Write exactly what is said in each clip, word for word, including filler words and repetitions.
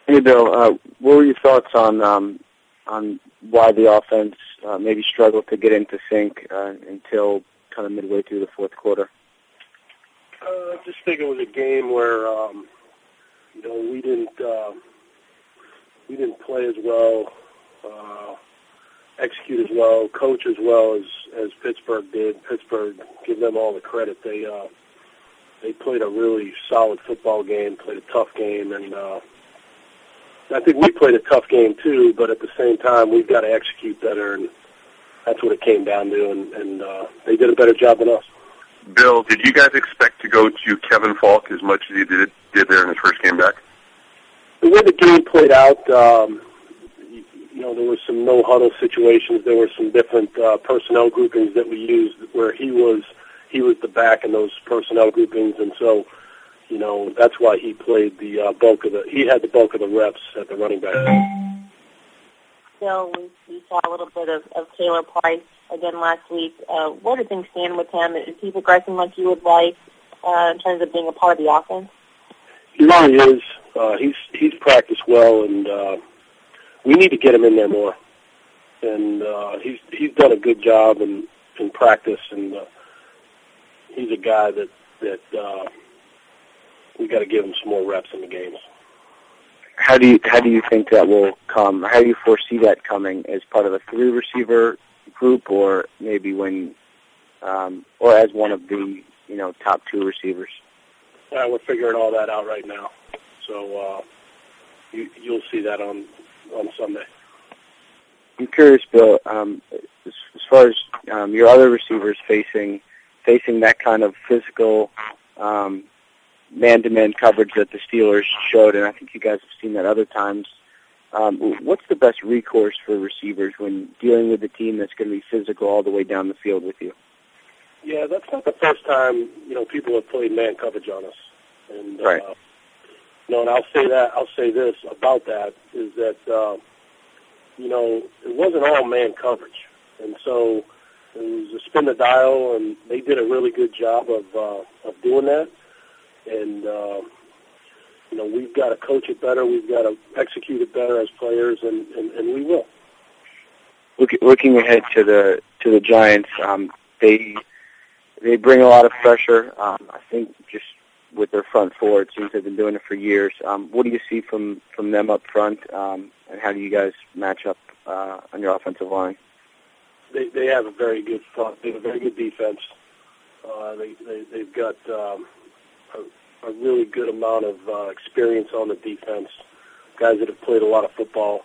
Hey, Bill. Uh, what were your thoughts on um, on why the offense uh, maybe struggled to get into sync uh, until kind of midway through the fourth quarter? Uh, I just think it was a game where um, you know we didn't uh, we didn't play as well, uh, execute as well, coach as well as, as Pittsburgh did. Pittsburgh, give them all the credit. They uh, they played a really solid football game, played a tough game, and uh, I think we played a tough game too. But at the same time, we've got to execute better, and that's what it came down to. And, and uh, they did a better job than us. Bill, did you guys expect to go to Kevin Falk as much as you did did there in his first game back? The way the game played out, um, you, you know, there were some no-huddle situations. There were some different uh, personnel groupings that we used where he was he was the back in those personnel groupings, and so, you know, that's why he played the uh, bulk of the he had the bulk of the reps at the running back. Bill, we, we saw a little bit of, of Taylor Price again last week. Uh, where do things stand with him? Is he progressing like you would like uh, in terms of being a part of the offense? He really is. Uh, he's he's practiced well, and uh, we need to get him in there more. And uh, he's he's done a good job in, in practice, and uh, he's a guy that that uh, we got to give him some more reps in the games. How do you how do you think that will come? How do you foresee that coming as part of a three receiver group, or maybe when, um, or as one of the you know top two receivers? Uh, we're figuring all that out right now, so uh, you, you'll see that on on Sunday. I'm curious, Bill, um, as, as far as um, your other receivers facing facing that kind of physical um, man-to-man coverage that the Steelers showed, and I think you guys have seen that other times. Um, what's the best recourse for receivers when dealing with a team that's going to be physical all the way down the field with you? Yeah, that's not the first time, you know, people have played man coverage on us. And, right. uh, you know, and I'll say that, I'll say this about that, is that, uh, you know, it wasn't all man coverage. And so it was a spin the dial, and they did a really good job of, uh, of doing that. And, uh, you know, we've got to coach it better. We've got to execute it better as players, and, and, and we will. Look, looking ahead to the to the Giants, um, they they bring a lot of pressure. Um, I think just with their front four, it seems they've been doing it for years. Um, what do you see from, from them up front, um, and how do you guys match up uh, on your offensive line? They they have a very good front. They have a very good defense. Uh, they, they they've got um, a, a really good amount of uh, experience on the defense. Guys that have played a lot of football,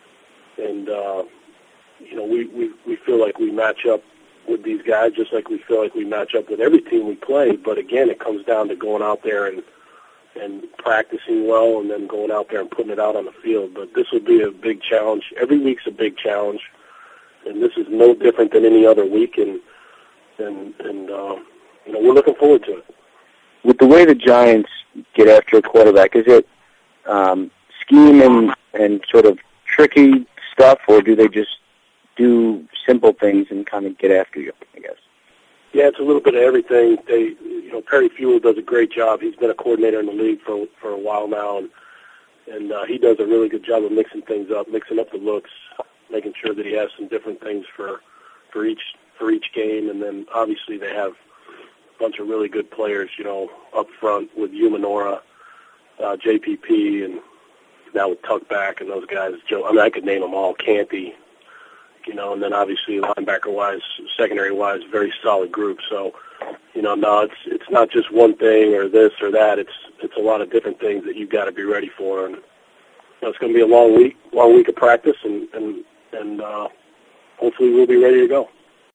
and uh, you know we, we we feel like we match up with these guys just like we feel like we match up with every team we play. But again, it comes down to going out there and and practicing well, and then going out there and putting it out on the field. But this will be a big challenge. Every week's a big challenge, and this is no different than any other week. And and and uh, you know we're looking forward to it. With the way the Giants get after a quarterback, is it um, scheme and and sort of tricky stuff, or do they just do simple things and kind of get after you, I guess? Yeah, it's a little bit of everything. They, you know, Perry Fewell does a great job. He's been a coordinator in the league for for a while now, and and uh, he does a really good job of mixing things up, mixing up the looks, making sure that he has some different things for for each for each game. And then obviously they have a bunch of really good players, you know, up front with Umanora, uh, J P P, and now with Tuckback and those guys. Joe, I mean, I could name them all. Canty. You know, and then obviously linebacker-wise, secondary-wise, very solid group. So, you know, no, it's it's not just one thing or this or that. It's it's a lot of different things that you've got to be ready for. And you know, it's going to be a long week, long week of practice, and and and uh, hopefully we'll be ready to go.